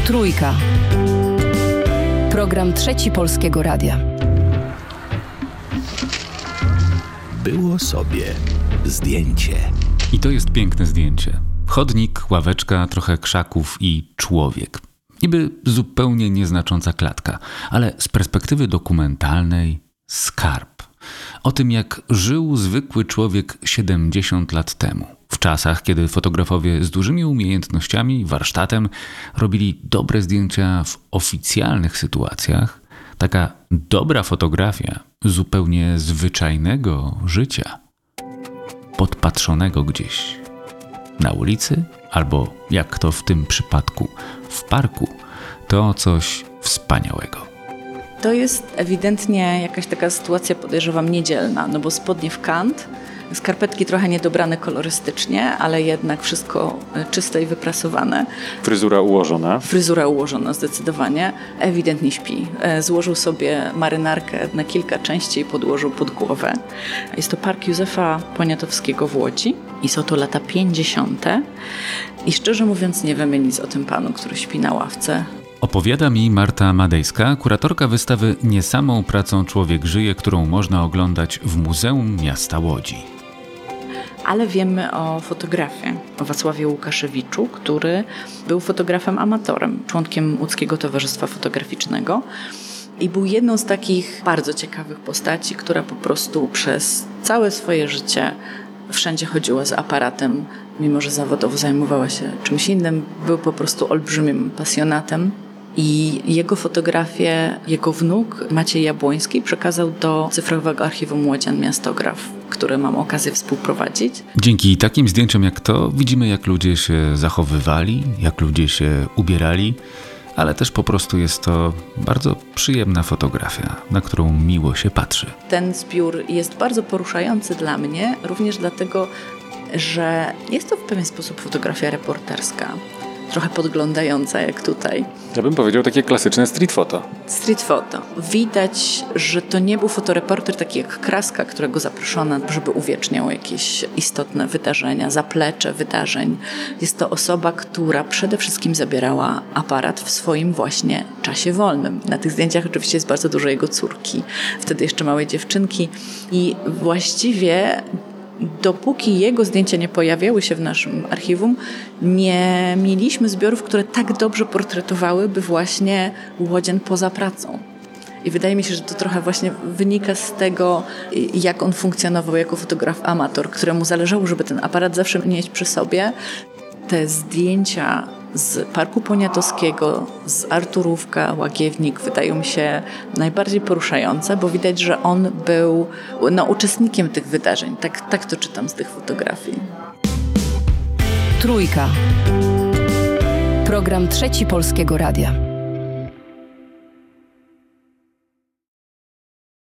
Trójka. Program Trzeci Polskiego Radia. Było sobie zdjęcie. I to jest piękne zdjęcie. Chodnik, ławeczka, trochę krzaków i człowiek. Niby zupełnie nieznacząca klatka, ale z perspektywy dokumentalnej skarb. O tym, jak żył zwykły człowiek 70 lat temu. W czasach, kiedy fotografowie z dużymi umiejętnościami i warsztatem robili dobre zdjęcia w oficjalnych sytuacjach, taka dobra fotografia zupełnie zwyczajnego życia, podpatrzonego gdzieś na ulicy albo, jak to w tym przypadku, w parku, to coś wspaniałego. To jest ewidentnie jakaś taka sytuacja, podejrzewam, niedzielna, no bo spodnie w kant, skarpetki trochę niedobrane kolorystycznie, ale jednak wszystko czyste i wyprasowane. Fryzura ułożona zdecydowanie. Ewidentnie śpi. Złożył sobie marynarkę na kilka części i podłożył pod głowę. Jest to Park Józefa Poniatowskiego w Łodzi i są to lata 50. I szczerze mówiąc nie wiemy nic o tym panu, który śpi na ławce. Opowiada mi Marta Madejska, kuratorka wystawy Nie samą pracą człowiek żyje, którą można oglądać w Muzeum Miasta Łodzi. Ale wiemy o fotografie, o Wacławie Łukaszewiczu, który był fotografem amatorem, członkiem Łódzkiego Towarzystwa Fotograficznego i był jedną z takich bardzo ciekawych postaci, która po prostu przez całe swoje życie wszędzie chodziła z aparatem, mimo że zawodowo zajmowała się czymś innym, był po prostu olbrzymim pasjonatem. I jego fotografię jego wnuk Maciej Jabłoński przekazał do Cyfrowego Archiwum Łodzian Miastograf, które mam okazję współprowadzić. Dzięki takim zdjęciom jak to widzimy, jak ludzie się zachowywali, jak ludzie się ubierali, ale też po prostu jest to bardzo przyjemna fotografia, na którą miło się patrzy. Ten zbiór jest bardzo poruszający dla mnie, również dlatego, że jest to w pewien sposób fotografia reporterska. Trochę podglądająca jak tutaj. Ja bym powiedział takie klasyczne street photo. Street photo. Widać, że to nie był fotoreporter taki jak Kraska, którego zaproszono, żeby uwieczniał jakieś istotne wydarzenia, zaplecze wydarzeń. Jest to osoba, która przede wszystkim zabierała aparat w swoim właśnie czasie wolnym. Na tych zdjęciach oczywiście jest bardzo dużo jego córki, wtedy jeszcze małej dziewczynki i właściwie dopóki jego zdjęcia nie pojawiały się w naszym archiwum, nie mieliśmy zbiorów, które tak dobrze portretowałyby właśnie łodzian poza pracą. I wydaje mi się, że to trochę właśnie wynika z tego, jak on funkcjonował jako fotograf amator, któremu zależało, żeby ten aparat zawsze mieć przy sobie. Te zdjęcia z Parku Poniatowskiego, z Arturówka, Łagiewnik wydają mi się najbardziej poruszające, bo widać, że on był uczestnikiem tych wydarzeń. Tak to czytam z tych fotografii. Trójka. Program Trzeci Polskiego Radia.